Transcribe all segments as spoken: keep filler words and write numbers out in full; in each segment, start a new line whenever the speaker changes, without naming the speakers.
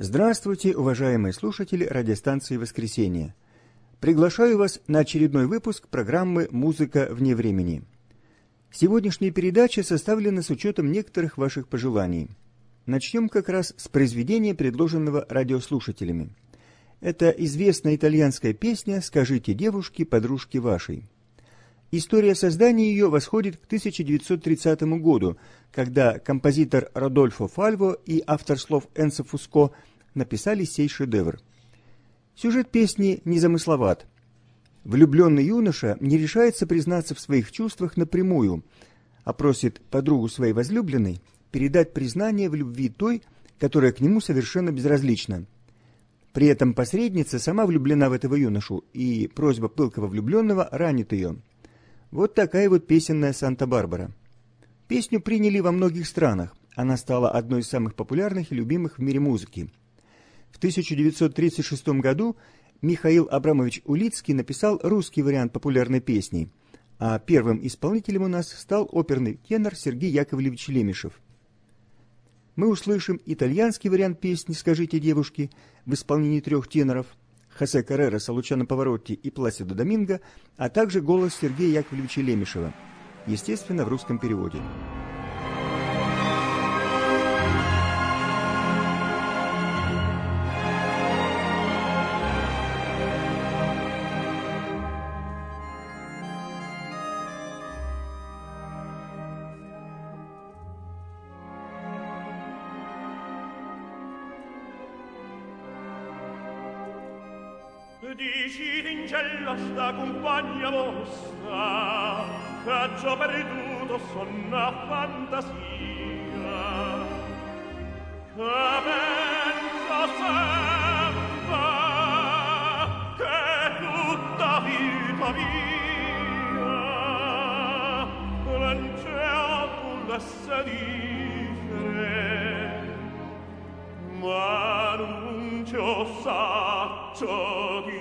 Здравствуйте, уважаемые слушатели радиостанции «Воскресенье». Приглашаю вас на очередной выпуск программы «Музыка вне времени». Сегодняшняя передача составлена с учетом некоторых ваших пожеланий. Начнем как раз с произведения, предложенного радиослушателями. Это известная итальянская песня «Скажите девушке, подружке вашей». История создания ее восходит к тысяча девятьсот тридцатому году, когда композитор Родольфо Фальво и автор слов Энцо Фуско написали сей шедевр. Сюжет песни незамысловат. Влюбленный юноша не решается признаться в своих чувствах напрямую, а просит подругу своей возлюбленной передать признание в любви той, которая к нему совершенно безразлична. При этом посредница сама влюблена в этого юношу, и просьба пылкого влюбленного ранит ее. Вот такая вот песенная «Санта-Барбара». Песню приняли во многих странах. Она стала одной из самых популярных и любимых в мире музыки. В тысяча девятьсот тридцать шестом году Михаил Абрамович Улицкий написал русский вариант популярной песни, а первым исполнителем у нас стал оперный тенор Сергей Яковлевич Лемешев. Мы услышим итальянский вариант песни «Скажите девушке» в исполнении трех теноров Хосе Каррераса, Лучано Паваротти и Пласидо Доминго, а также голос Сергея Яковлевича Лемешева, естественно, в русском переводе.
Dici d'ingella sta compagna vostra, che ha già perduto sonna fantasia, che pensa sempre che tutta vita mia l'angelo volesse dicere, ma non ci ho saggio di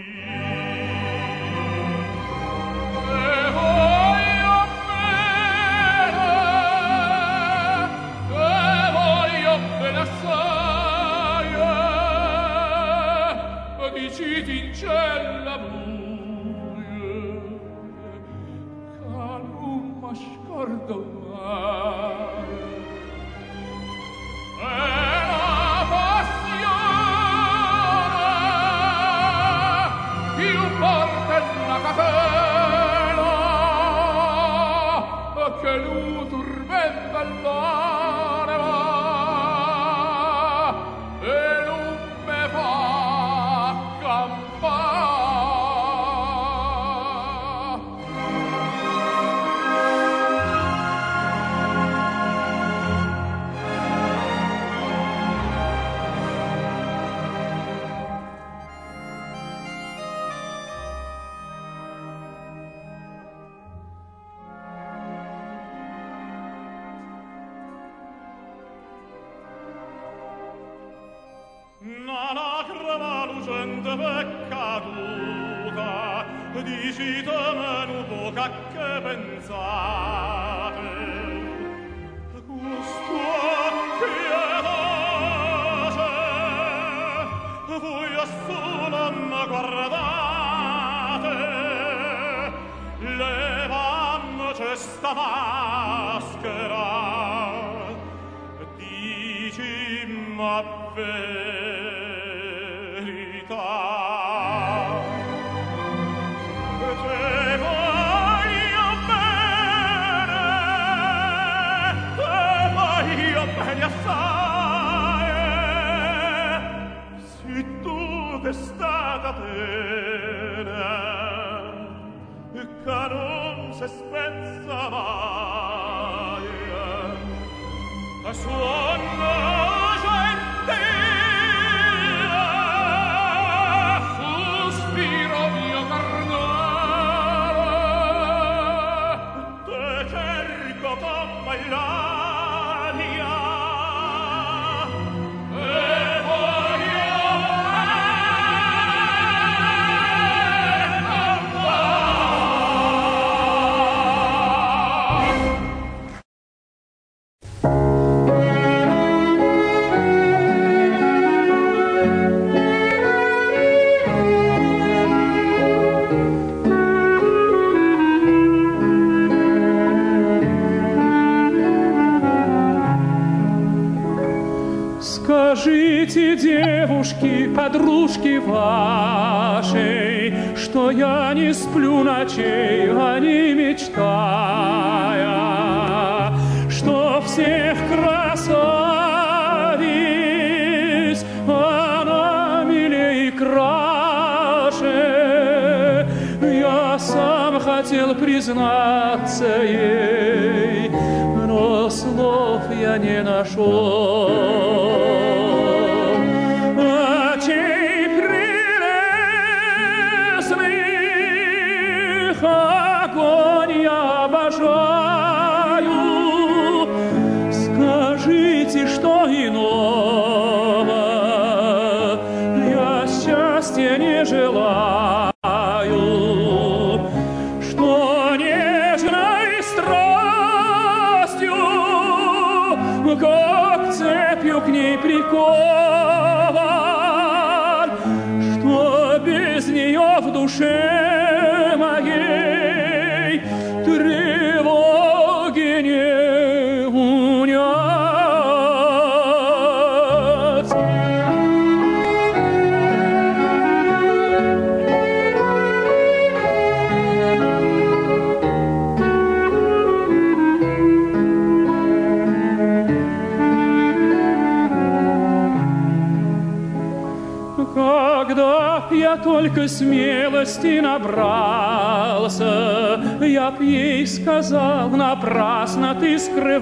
Cincella buie, calumma scordonare, e la passione più forte una catena che lui turmenta l'anima e non me fa una lacrima lucente peccaduta, dici te meno poca che pensate. Questo pietoce, voi a solo mi guardate, levandoci sta maschera, dici ma verità. Te voglio bene, te voglio bene assai, se tu che stata bene, che non si spezza mai, suona gentil, sospiro mio carnale, te cerco con l'aria, e voglio
девушки, подружки вашей, что я не сплю ночей, о ней мечтая, что всех красавиц она милей и краше. Я сам хотел признаться ей, но слов я не нашел. Очей прелестных огонь я обожаю. Скажите, что иного я счастья не желаю, что нежной страстью, как цепью к ней прикован, что без нее в душе моей тревоги не унять. Когда я только смелости набрался, я б ей сказал: напрасно ты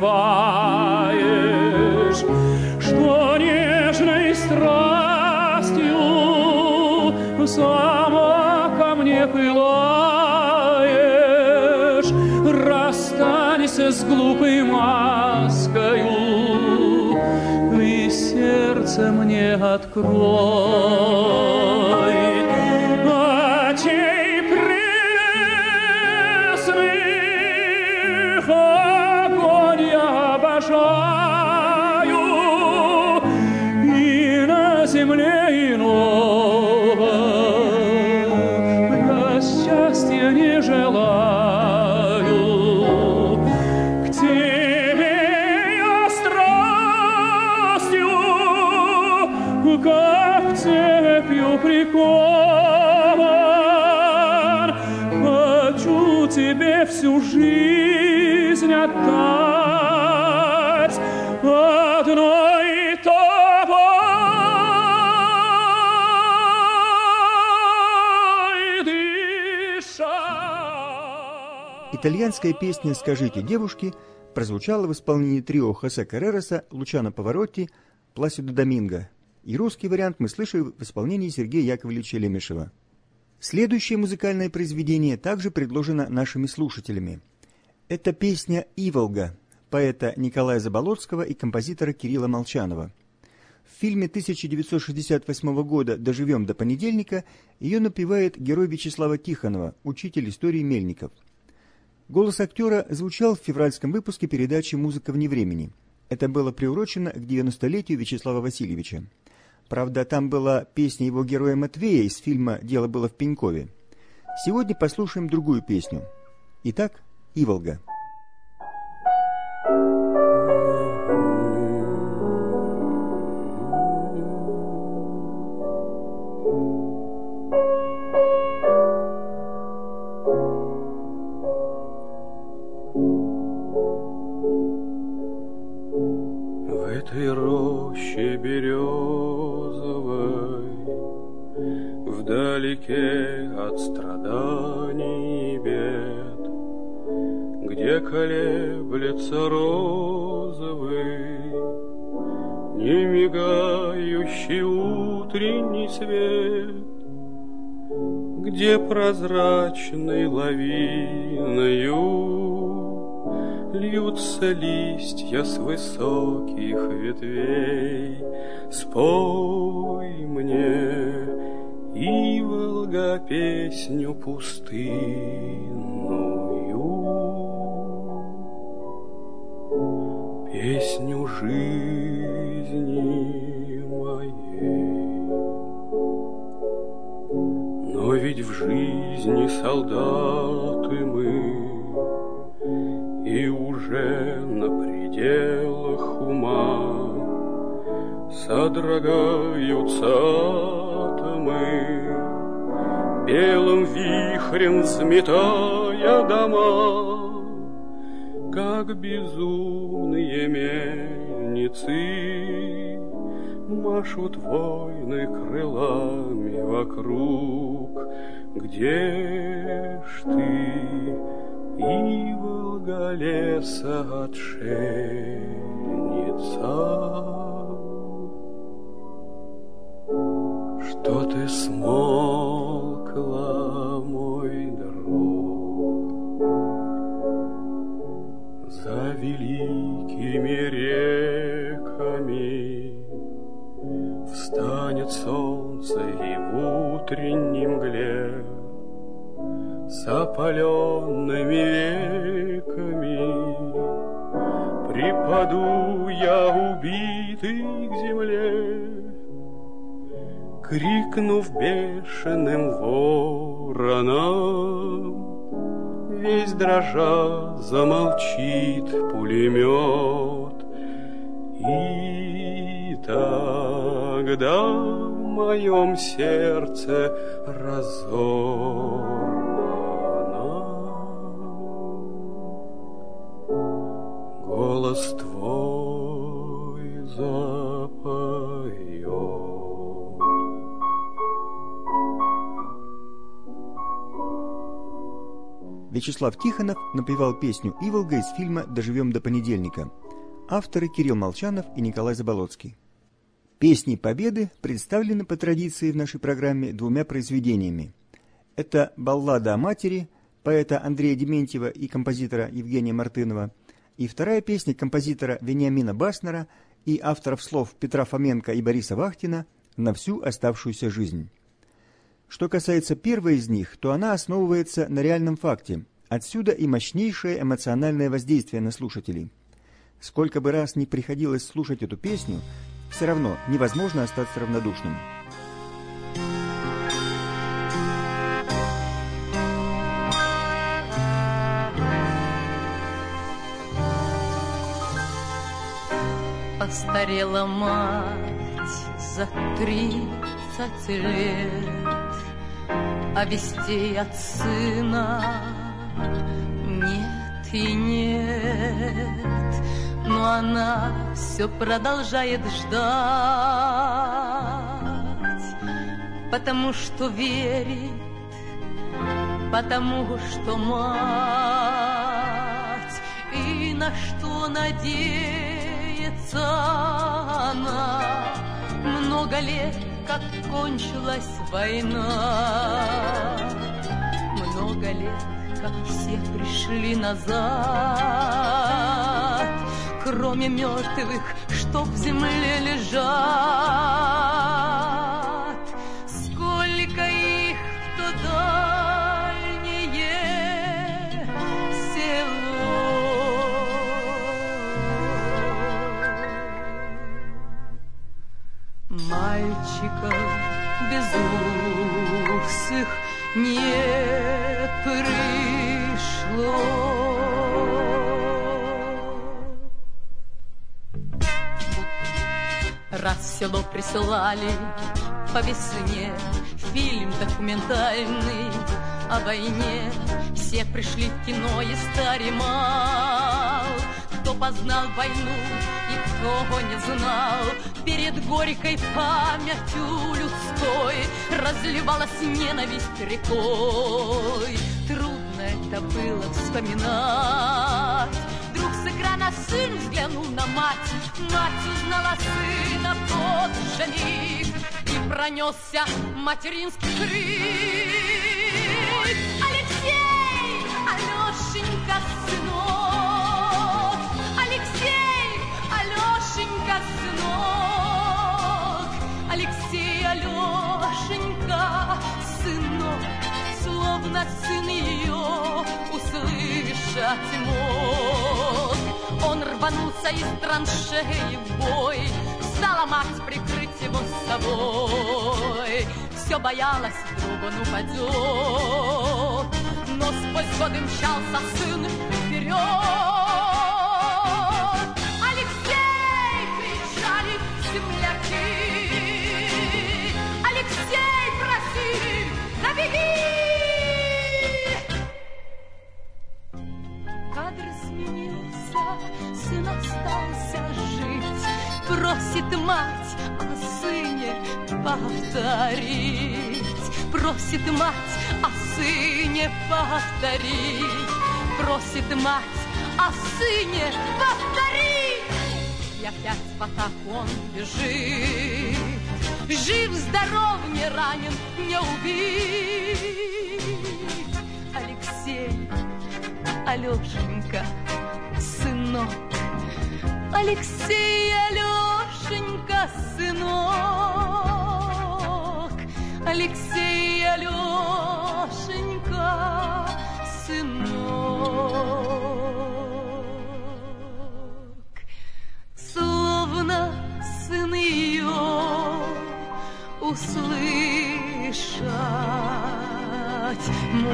скрываешь, что нежной страстью сама ко мне пылаешь. Расстанься с глупой маскою и сердце мне открой. Очей прелестных огонь я обожаю, и на земле иного я счастья не желаю. К тебе я страстью, как цепью прикован, хочу тебе всю жизнь отдать одной тобой дышать.
Итальянская песня «Скажите, девушки» прозвучала в исполнении трио Хосе Каррероса, Лучано Паваротти, Пласидо Доминго. И русский вариант мы слышим в исполнении Сергея Яковлевича Лемешева. Следующее музыкальное произведение также предложено нашими слушателями. Это песня «Иволга» поэта Николая Заболоцкого и композитора Кирилла Молчанова. В фильме тысяча девятьсот шестьдесят восьмого года «Доживем до понедельника» ее напевает герой Вячеслава Тихонова, учитель истории Мельников. Голос актера звучал в февральском выпуске передачи «Музыка вне времени». Это было приурочено к девяностолетию Вячеслава Васильевича. Правда, там была песня его героя Матвея из фильма «Дело было в Пенькове». Сегодня послушаем другую песню. Итак, «Иволга».
В этой роще березовой, вдалеке от страданий и бед, где колеблется розовый, не мигающий утренний свет, где прозрачной лавиною льются листья с высоких ветвей. Спой мне, Иволга, песню пустынную, песню жизни моей. Но ведь в жизни солдаты мы, и уже на пределах ума Содрогаются атомы, белым вихрем взметая дома, как безумные мельницы, машут войны крылами вокруг. Где ж ты, Иволга леса отшельница? Что ты смолкла, мой друг, за великими реками? Встанет солнце и в утренней мгле с опаленными веками припаду я убитый к земле, крикнув бешеным вороном, весь дрожа замолчит пулемет. И тогда в моем сердце разорвано голос твой запоет.
Вячеслав Тихонов напевал песню «Иволга» из фильма «Доживем до понедельника». Авторы Кирилл Молчанов и Николай Заболоцкий. Песни Победы представлены по традиции в нашей программе двумя произведениями. Это «Баллада о матери» поэта Андрея Дементьева и композитора Евгения Мартынова, и вторая песня композитора Вениамина Баснера и авторов слов Петра Фоменко и Бориса Вахтина «На всю оставшуюся жизнь». Что касается первой из них, то она основывается на реальном факте. Отсюда и мощнейшее эмоциональное воздействие на слушателей. Сколько бы раз ни приходилось слушать эту песню, все равно невозможно остаться равнодушным.
Постарела мать за тридцать лет, а вестей от сына нет и нет. Но она все продолжает ждать, потому что верит, потому что мать, и на что надеется она. Много лет, как кончилась война, много лет, как все пришли назад, кроме мертвых, что в земле лежат. Сколько их в то дальнее село. Мальчиков безусых не пришло. Раз в село присылали по весне фильм документальный о войне, все пришли в кино и стар и мал. Кто познал войну и кто не знал, перед горькой памятью людской разливалась ненависть рекой. Трудно это было вспоминать. Вдруг с экрана сын взглянул на мать, мать узнала сына в тот же миг, и пронесся материнский крик: Алексей, Алешенька, сынок, Алексей, Алешенька, сынок, Алексей, Алешенька, сынок, словно сын ее услышать мог. Он рванулся из траншеи в бой, стала мать прикрыть его с собой. Все боялась, вдруг он упадет, но сквозь годы мчался сын вперед. Алексей, кричали земляки, женился, сын остался жить. Просит мать о сыне повторить. Просит мать о сыне повторить. Просит мать о сыне повторить. И опять в атаку он бежит. Жив, здоров, не ранен, не убит. Алексей, Алешенька, сынок. Алексей, Алешенька, сынок. Алексей, Алешенька, сынок. Словно сын ее услышать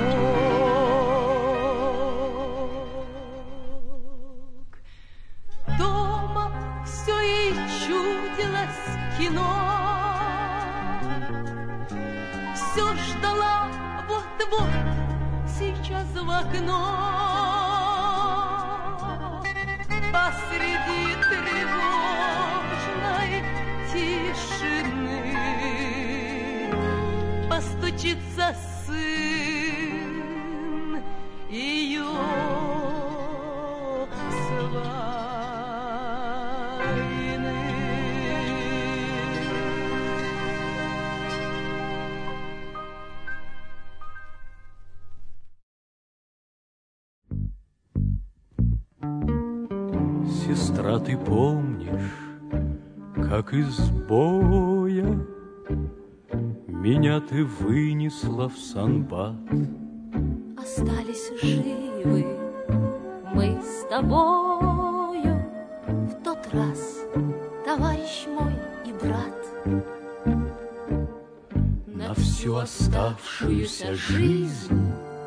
мог. Дома все ей чудилось кино. Все ждала вот-вот сейчас в окно. Посреди тревожной тишины постучится сын ее с войны.
Сестра, ты помнишь, как из боя меня ты вынесла в Санбат?
Остались живы мы с тобою в тот раз, товарищ мой и брат.
На всю оставшуюся жизнь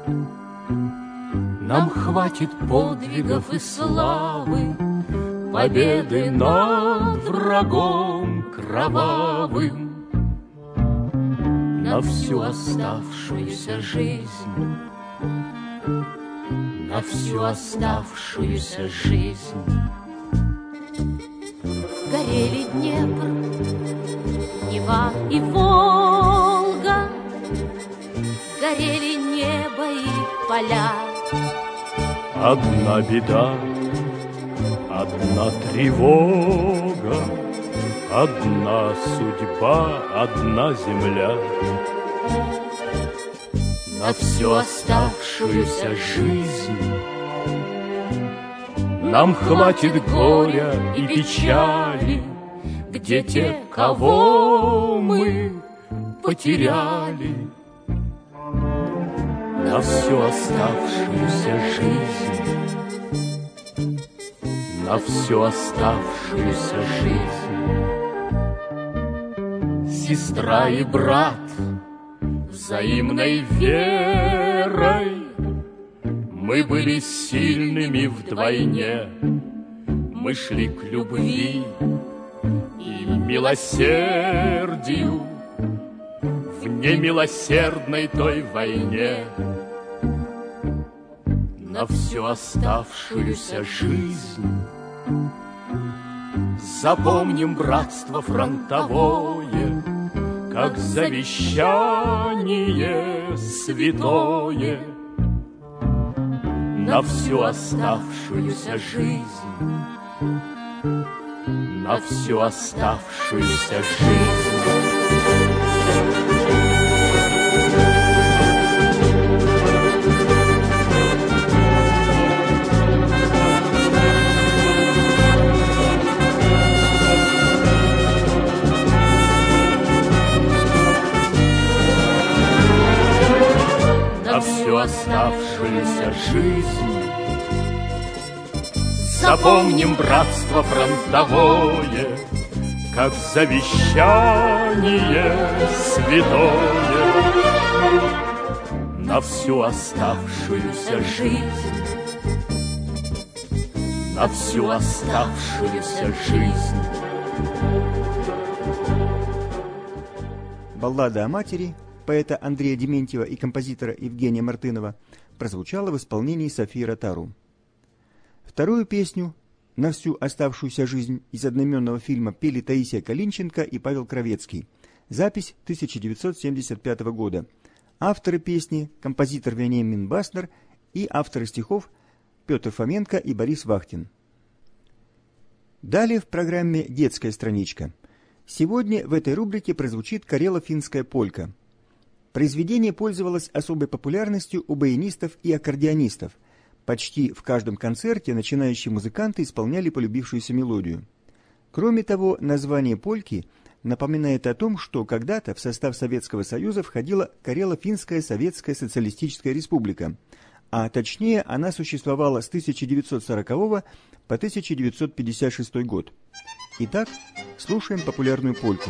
нам хватит подвигов и славы, победы над врагом кровавым. На всю оставшуюся жизнь, на всю оставшуюся жизнь.
Горели Днепр, Нева и Волга, горели небо и поля.
Одна беда, одна тревога, одна судьба, одна земля. На всю оставшуюся жизнь нам хватит горя и печали, где те, кого мы потеряли. На всю оставшуюся жизнь, на всю оставшуюся жизнь. Сестра и брат, взаимной верой мы были сильными вдвойне. Мы шли к любви и милосердию в немилосердной той войне. На всю оставшуюся жизнь запомним братство фронтовое, как завещание святое. На всю оставшуюся жизнь, на всю оставшуюся жизнь. На всю оставшуюся жизнь запомним братство фронтовое, как завещание святое. На всю оставшуюся жизнь, на всю оставшуюся жизнь.
Баллада о матери поэта Андрея Дементьева и композитора Евгения Мартынова прозвучала в исполнении Софии Ротару. Вторую песню на всю оставшуюся жизнь из одноименного фильма пели Таисия Калинченко и Павел Кровецкий. Запись тысяча девятьсот семьдесят пятого года. Авторы песни – композитор Вениамин Баснер и авторы стихов Петр Фоменко и Борис Вахтин. Далее в программе «Детская страничка». Сегодня в этой рубрике прозвучит карело-финская полька. Произведение пользовалось особой популярностью у баянистов и аккордеонистов. Почти в каждом концерте начинающие музыканты исполняли полюбившуюся мелодию. Кроме того, название польки напоминает о том, что когда-то в состав Советского Союза входила Карело-Финская Советская Социалистическая Республика, а точнее она существовала с тысяча девятьсот сорокового по тысяча девятьсот пятьдесят шестой год. Итак, слушаем популярную польку.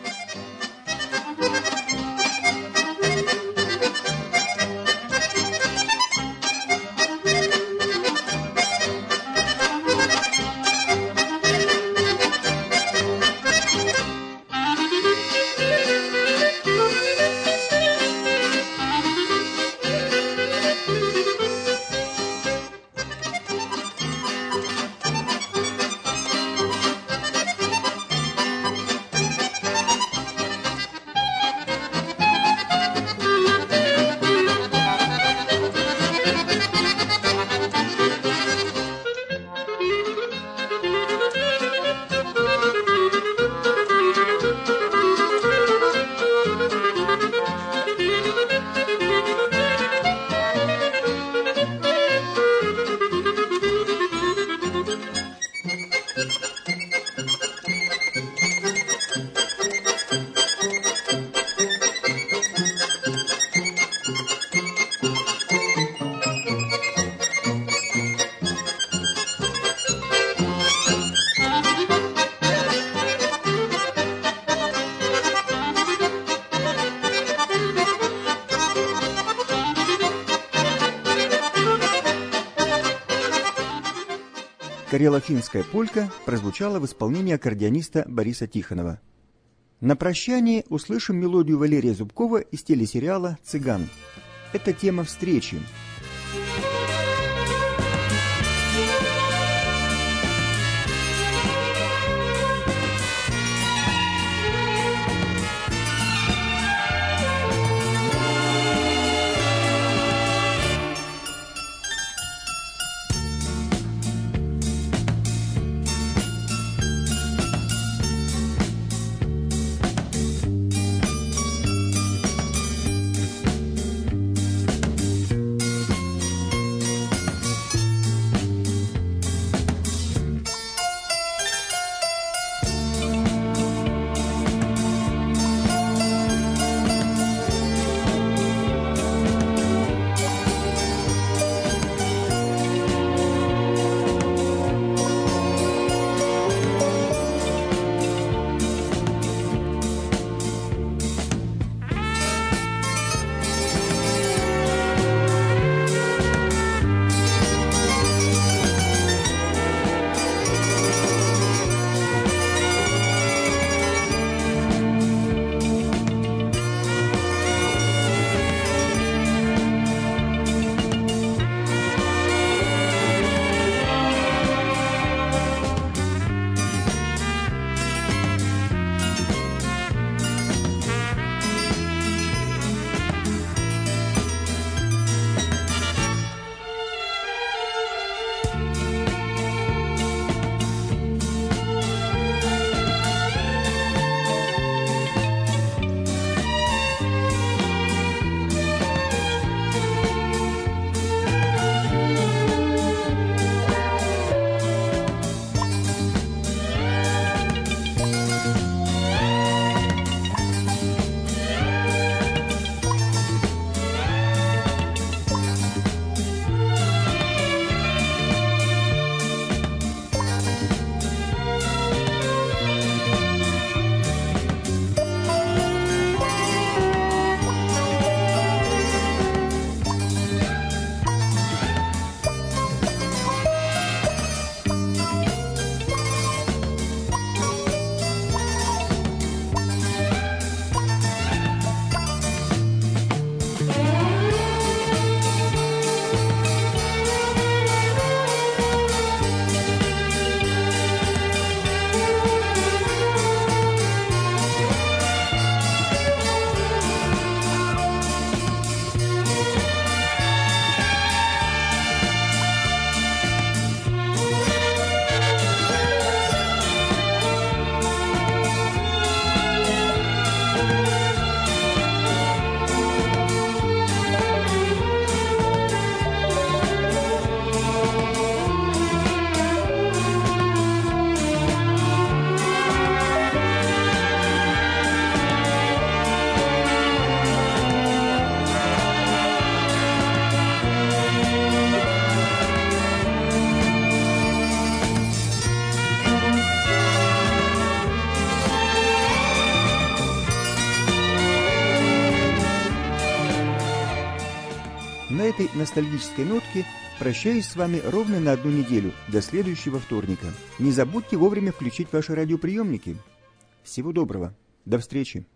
Карело-финская полька прозвучала в исполнении аккордеониста Бориса Тихонова. На прощание услышим мелодию Валерия Зубкова из телесериала «Цыган». Это тема встречи. этой ностальгической нотке прощаюсь с вами ровно на одну неделю, до следующего вторника. Не забудьте вовремя включить ваши радиоприемники. Всего доброго. До встречи.